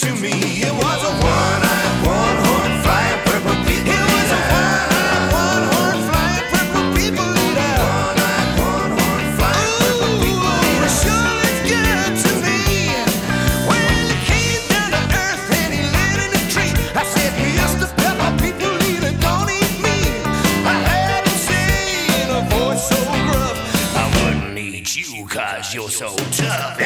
to me. It was a one-eyed, one-horn flying purple people. It was a one-eyed, one-horn flying purple people eater. One-eyed, one-horn flying purple people eater. Sure looks good to me. Well, he came down to earth and he lit in a tree. I said, Mr. Pepper, people eater, don't eat me. I had him say in a voice so gruff, I wouldn't eat you 'cause you're so tough.